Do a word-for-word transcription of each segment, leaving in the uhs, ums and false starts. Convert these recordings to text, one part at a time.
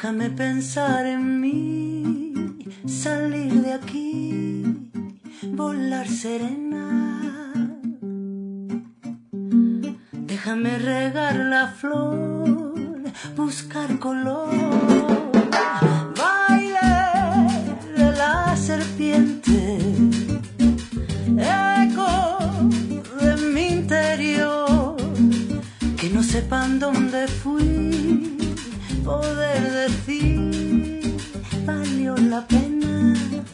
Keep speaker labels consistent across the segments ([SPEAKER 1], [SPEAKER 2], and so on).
[SPEAKER 1] Déjame pensar en mí, salir de aquí, volar serena. Déjame regar la flor, buscar color, baile de la serpiente, eco de mi interior, que no sepan dónde fui, poder decir valió la pena.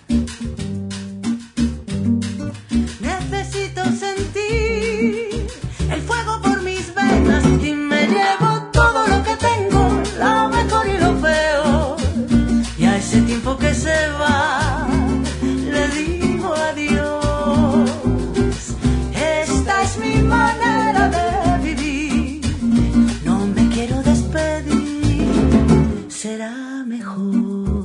[SPEAKER 1] Necesito sentir el fuego por mis venas y me llevo todo lo que tengo, lo mejor y lo peor, y a ese tiempo que se va le digo adiós. Esta es mi manera de vivir, no me quiero despedir, será mejor.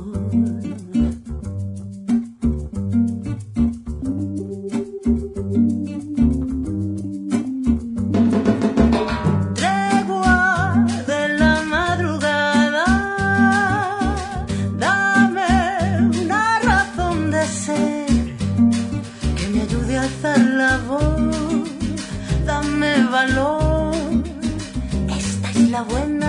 [SPEAKER 1] La voz, dame valor, esta es la buena.